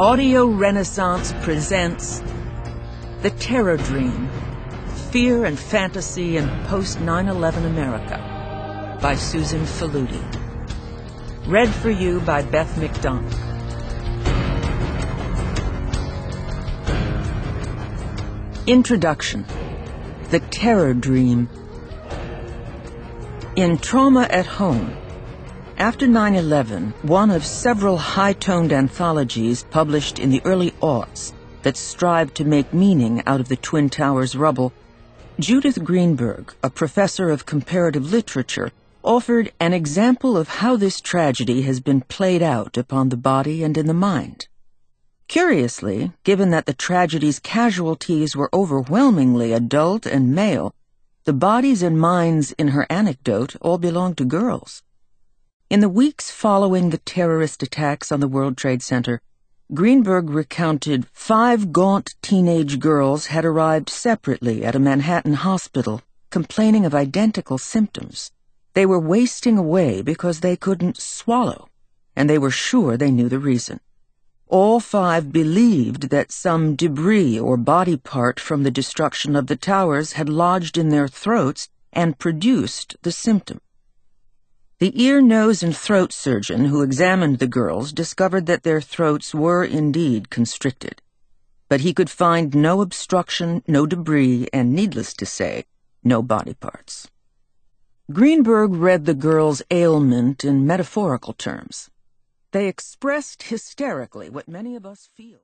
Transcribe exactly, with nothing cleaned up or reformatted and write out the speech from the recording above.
Audio Renaissance presents The Terror Dream, Fear and Fantasy in Post nine eleven America by Susan Faludi. Read for you by Beth McDonald. Introduction. The Terror Dream. In Trauma at Home, after nine eleven, one of several high-toned anthologies published in the early aughts that strived to make meaning out of the Twin Towers rubble, Judith Greenberg, a professor of comparative literature, offered an example of how this tragedy has been played out upon the body and in the mind. Curiously, given that the tragedy's casualties were overwhelmingly adult and male, the bodies and minds in her anecdote all belonged to girls. In the weeks following the terrorist attacks on the World Trade Center, Greenberg recounted five gaunt teenage girls had arrived separately at a Manhattan hospital, complaining of identical symptoms. They were wasting away because they couldn't swallow, and they were sure they knew the reason. All five believed that some debris or body part from the destruction of the towers had lodged in their throats and produced the symptom. The ear, nose, and throat surgeon who examined the girls discovered that their throats were indeed constricted. But he could find no obstruction, no debris, and, needless to say, no body parts. Greenberg read the girls' ailment in metaphorical terms. They expressed hysterically what many of us feel.